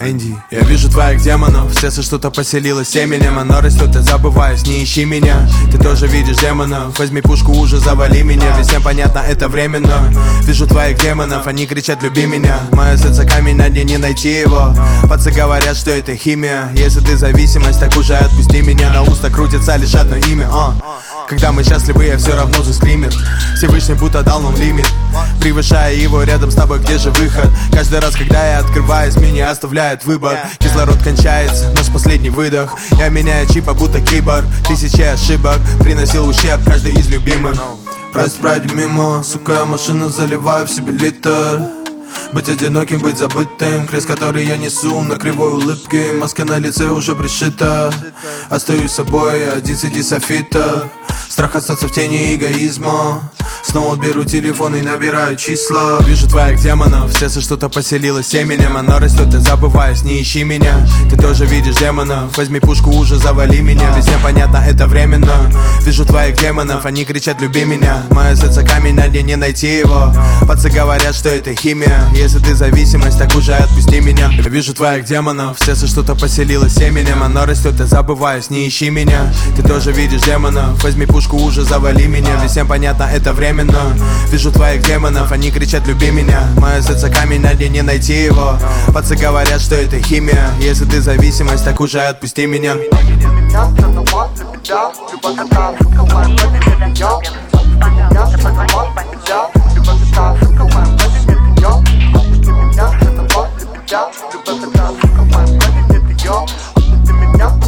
Энди. Я вижу твоих демонов, в сердце что-то поселилось семенем. Оно растет и забываясь, не ищи меня. Ты тоже видишь демонов, возьми пушку, уже завали меня. Ведь всем понятно, это временно. Вижу твоих демонов, они кричат, люби меня. Мое сердце камень, на дне не найти его. Пацы говорят, что это химия. Если ты зависимость, так уже отпусти меня. На уста крутится лишь одно имя. Когда мы счастливы, я все равно заскример. Всевышний будто дал нам лимит, превышая его рядом с тобой, где же выход? Каждый раз, когда я открываюсь, меня оставляет выбор. Кислород кончается, наш последний выдох. Я меняю чипа, будто киборг. Тысячи ошибок, приносил ущерб каждый из любимых. Пройди мимо, сука, я машину заливаю в себе литр. Быть одиноким, быть забытым, крест, который я несу на кривой улыбке. Маска на лице уже пришита. Остаюсь собой, один среди софита. Страх остаться в тени эгоизма. Снова беру телефон и набираю числа. Вижу твоих демонов, в сердце что-то поселилось семенем. Оно растет и забываясь, не ищи меня. Ты тоже видишь демонов, возьми пушку, уже завали меня. Ведь всем понятно, это временно. Вижу твоих демонов, они кричат, люби меня. Мое сердце камень, на дне не найти его. Пацы говорят, что это химия. Если ты зависимость, так уже отпусти меня. Я вижу твоих демонов, в сердце что-то поселилось семенем. Оно растет и забываясь, не ищи меня. Ты тоже видишь демонов, возьми пушку, уже завали меня. Ведь всем понятно, это временно. Вижу твоих демонов, они кричат, люби меня. Мое сердце камень, на дне не найти его. Пацы говорят, что это химия. Если ты зависимость, так уже отпусти меня. Любовь